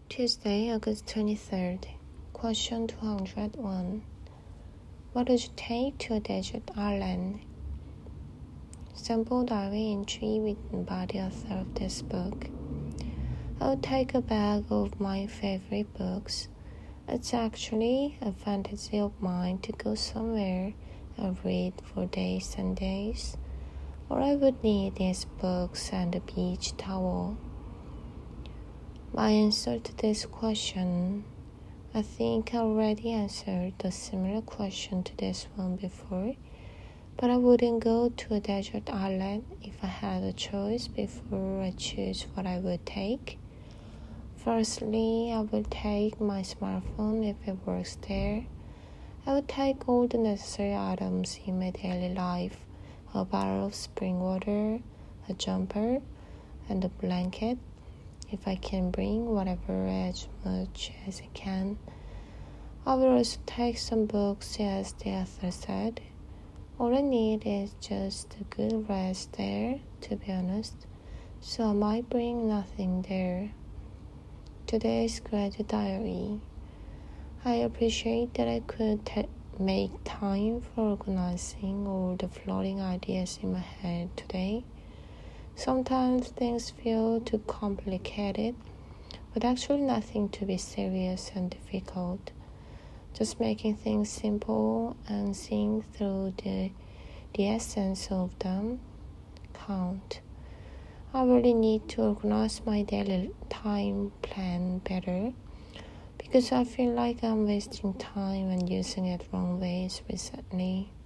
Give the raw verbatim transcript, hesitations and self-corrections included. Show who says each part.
Speaker 1: Tuesday, August twenty-third. Question two hundred one. What would you take to a desert island? Sample diary entry written by the author of this book. I would take a bag of my favorite books. It's actually a fantasy of mine to go somewhere and read for days and days. All I would need is books and a beach towel. My answer to this question, I think I already answered a similar question to this one before, but I wouldn't go to a desert island if I had a choice before I choose what I would take. Firstly, I would take my smartphone if it works there. I would take all the necessary items in my daily life, a bottle of spring water, a jumper, and a blanket, if I can bring whatever as much as I can. I will also take some books, as the author said. All I need is just a good rest there, to be honest, so I might bring nothing there. Today's graduate diary. I appreciate that I could t- make time for organizing all the floating ideas in my head today. Sometimes things feel too complicated, but actually nothing to be serious and difficult. Just making things simple and seeing through the, the essence of them count. I really need to organize my daily time plan better because I feel like I'm wasting time and using it wrong ways recently.